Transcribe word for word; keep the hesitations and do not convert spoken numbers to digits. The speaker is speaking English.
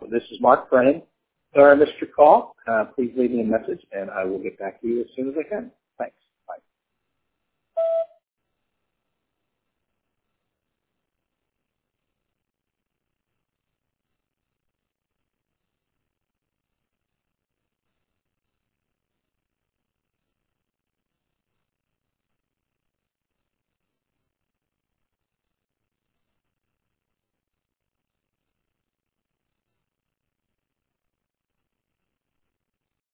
this is Mark Brennan. Sorry I missed your call. Uh, please leave me a message, and I will get back to you as soon as I can.